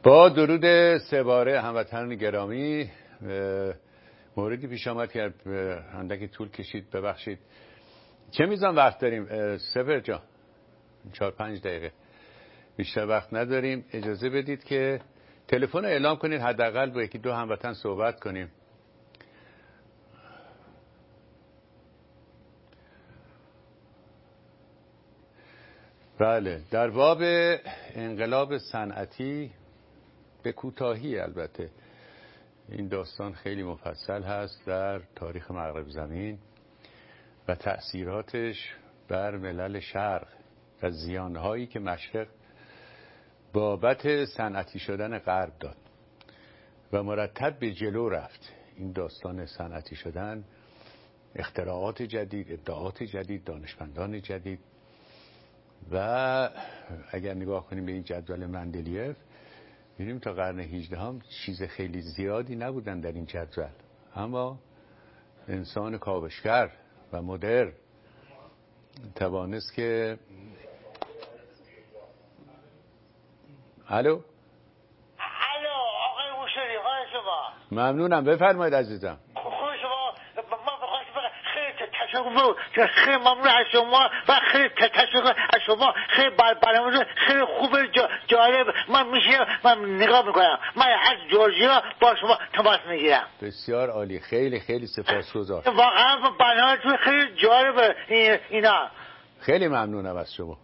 با درود سه باره هموطنان گرامی، موردی پیش آمد که اندکی طول کشید، ببخشید. چه میزان وقت داریم سپر جان؟ 4-5 دقیقه، بیشتر وقت نداریم. اجازه بدید که تلفن اعلام کنید، حداقل با یکی دو هموطن صحبت کنیم. بله، در باب انقلاب صنعتی به کوتاهی، البته این داستان خیلی مفصل هست در تاریخ مغرب زمین و تأثیراتش بر ملل شرق و زیانهایی که مشرق بابت صنعتی شدن غرب داد و مرتب به جلو رفت. این داستان صنعتی شدن، اختراعات جدید، ابداعات جدید، دانشمندان جدید. و اگر نگاه کنیم به این جدول مندلیف، می‌بینیم تا قرن 18 هم چیز خیلی زیادی نبودن در این جدول، اما انسان کاوشگر و مدرن توانست که الو آقای موشری، خواهش شما. ممنونم، بفرمایید عزیزم. خواهش شما، من بخواهش خیلی تشکر، خیلی ممنون از شما و خیلی تشکر از شما. خیلی برنامه خیلی خوبه، جالب. من نگاه میکنم، من از جورجیا با شما تماس میگیرم. بسیار عالی، خیلی خیلی سپاسگزار. واقعا برنامه خیلی جالبه اینا. خیلی ممنونم از شما.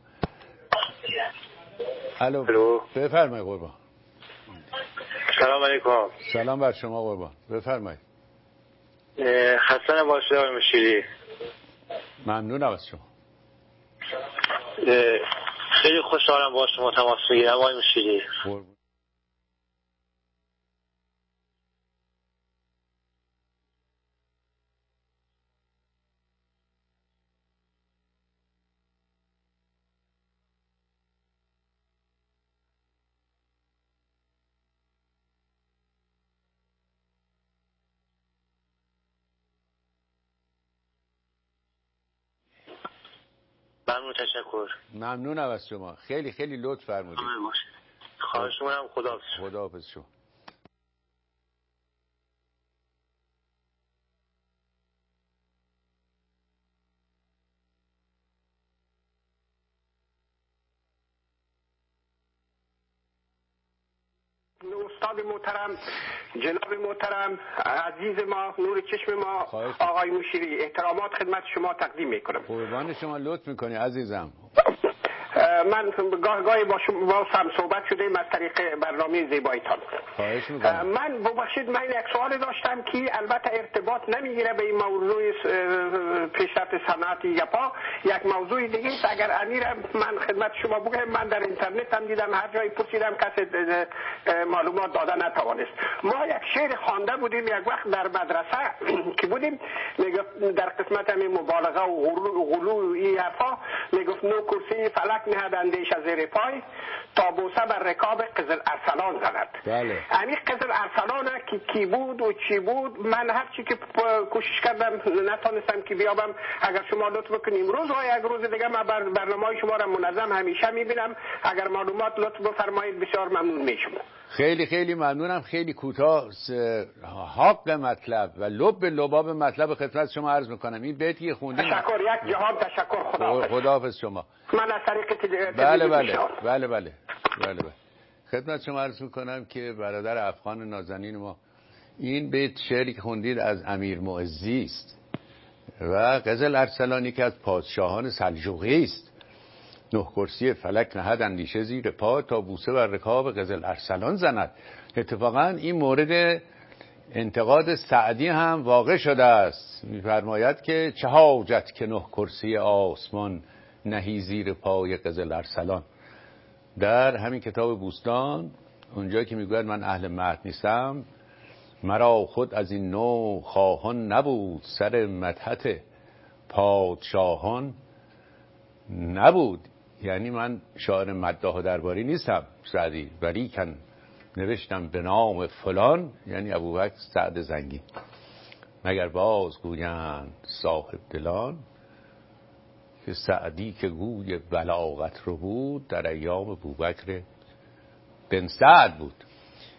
الو بفرمایید قربان. سلام علیکم. سلام بر شما قربان، بفرمایید. خسته نباشید آقای مشیری. ممنونم از شما. خیلی خوشحالم با شما تماس میگیرم آقای مشیری. ممنون، تشکر. ممنونم از شما، خیلی خیلی لطف فرمودید. خواهش می‌کنم. خداحافظ شما. استاد محترم، جناب محترم، عزیز ما، نور چشم ما، آقای مشیری، احترامات خدمت شما تقدیم میکنم. قربان شما، لطف میکنی عزیزم. من گاهی با شما هم صحبت شده از طریق برنامه زیباییتان. خواهش میکنم. من ببخشید، من یک سوال داشتم که البته ارتباط نمیگیره به این موضوع پیشرفت صنعت یپا. یک موضوع دیگه است. اگر امیر من خدمت شما بگم، من در اینترنت هم دیدم، هر جایی پرسیدم کسی معلومات داده نتوانست. ما یک شعر خوانده بودیم یک وقت در مدرسه که بودیم، میگفت در قسمت همین مبالغه و غلو یپا، میگفت نو کرسی فلک نهد اندیش از زیر پای تا بوسه بر رکاب قزل ارسلان زند. بله. همین قزل ارسلان که کی بود و چی بود، من هر چی که کوشش کردم نتونستم که بیابم. اگر شما لطف بکنید امروز و یک روز دیگه من برنامه شما را منظم همیشه میبینم. اگر معلومات لطف بفرمایید، بسیار ممنون میشم. خیلی خیلی ممنونم. خیلی کوتاه حق مطلب و لب لباب مطلب خدمت شما عرض میکنم. این بیتی خوندیم. تشکر، یک جهان تشکر. خداحافظ شما. من از طریق بله خدمت شما عرض میکنم که برادر افغان نازنین ما، این بیت شعری که خوندید از امیر معزی است و قزل ارسلانی که از پادشاهان سلجوقی است. نه کرسی فلک نهد اندیشه زیر پا تا بوسه بر رکاب قزل ارسلان زند. اتفاقا این مورد انتقاد سعدی هم واقع شده است. می‌فرماید که چه حاجت که نه کرسی آسمان نهی زیر پای قزل ارسلان. در همین کتاب بوستان اونجا که میگوید من اهل مدح نیستم، مرا خود از این نوع خواهان نبود، سر مدحت پادشاهان نبود. یعنی من شاعر مداح و درباری نیستم سعدی، ولیکن نوشتم به نام فلان، یعنی ابوبکر سعد زنگی. مگر باز گویند صاحب دلان که سعدی که گوی بلاغت رو بود در ایام ابوبکر بن سعد بود.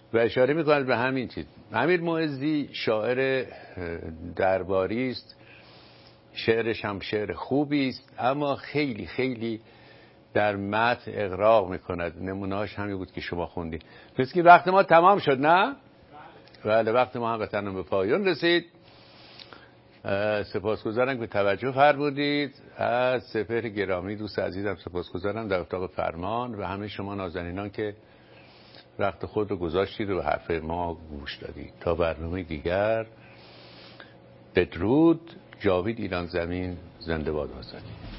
و اشاره میکنند به همین چیز. امیر معزی شاعر درباری است، شعرش هم شعر خوبی است، اما خیلی خیلی در متن اغراق میکند. نمونهاش همین بود که شما خوندید. پس که وقت ما تمام شد، نه؟ بله، وقت ما هم به پایان رسید. سپاسگزارم که توجه فرمودید. از سپهر گرامی دوست عزیزم سپاسگزارم در اتاق فرمان و همه شما نازنینان که وقت خود رو گذاشتید و به حرف ما گوش دادید. تا برنامه دیگر، بدرود. جاوید ایران زمین زنده باد آزادی.